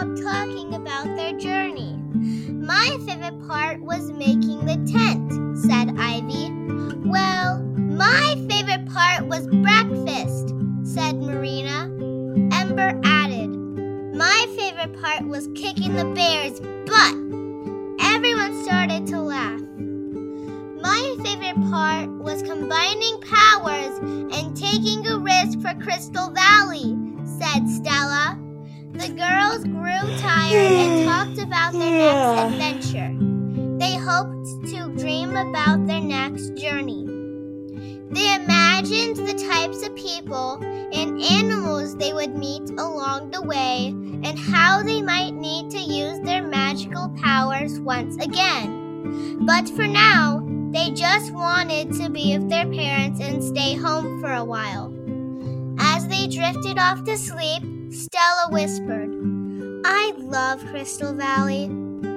stop talking about their journey. My favorite part was making the tent, said Ivy. Well, my favorite part was breakfast, said Marina. Ember added, my favorite part was kicking the bear's butt. Everyone started to laugh. My favorite part was combining powers and taking a risk for Crystal Valley, said Stella. The girls grew tired and talked about their next adventure. They hoped to dream about their next journey. They imagined the types of people and animals they would meet along the way and how they might need to use their magical powers once again. But for now, they just wanted to be with their parents and stay home for a while. As they drifted off to sleep, Stella whispered, I love Crystal Valley.